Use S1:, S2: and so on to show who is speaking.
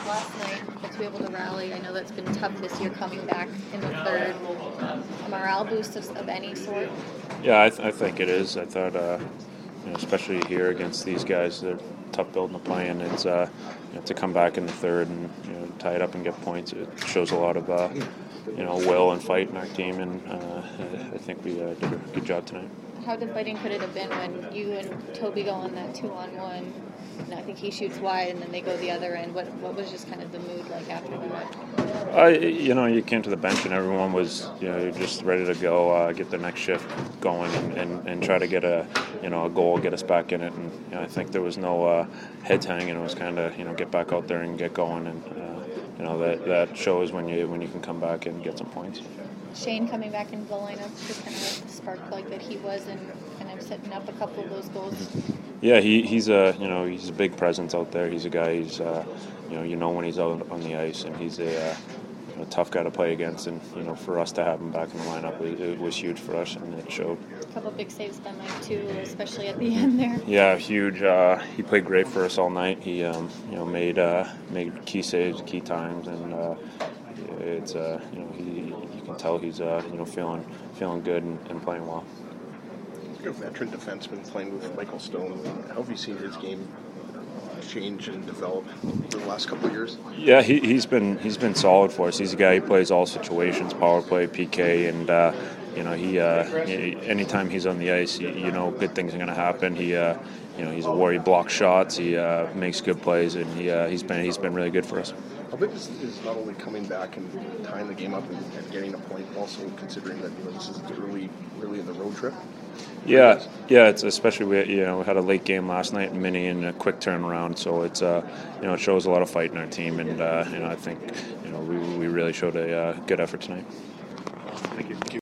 S1: last night, but to be able to rally. I know that's been tough this year coming back in the third. A morale boost of any sort?
S2: Yeah, I think it is. I thought, especially here against these guys, they're tough building to play, and it's to come back in the third and tie it up and get points. It shows a lot of will and fight in our team, and I think we did a good job tonight.
S1: How dividing could it have been when you and Toby go on that 2-on-1? And I think he shoots wide, and then they go the other end. What was just kind of the mood like after that?
S2: You came to the bench and everyone was just ready to go, get the next shift going, and try to get a goal, get us back in it. And I think there was no heads hanging. It was kind of get back out there and get going, and that shows when you can come back and get some points.
S1: Shane coming back into the lineup, just kind of like the spark plug that he was, and kind of setting up a couple of those goals.
S2: Yeah, he's a big presence out there. He's a guy who's when he's out on the ice, and he's a tough guy to play against. And for us to have him back in the lineup, it was huge for us, and it showed.
S1: A couple of big saves that night too, especially at the end there.
S2: Yeah, huge. He played great for us all night. He made key saves, key times, and it's you can tell he's feeling good and playing well.
S3: You're a veteran defenseman playing with Michael Stone. How have you seen his game change and develop over the last couple of years?
S2: Yeah, he's been solid for us. He's a guy who plays all situations, power play, PK, and anytime he's on the ice, good things are going to happen. He's a warrior. He blocks shots. He makes good plays, and he's been really good for us.
S3: How big is not only coming back and tying the game up and getting a point, also considering that this is early in the road trip?
S2: Yeah. It's especially we had a late game last night in Mini and a quick turnaround, so it's it shows a lot of fight in our team, and I think we really showed a good effort tonight.
S3: Thank you.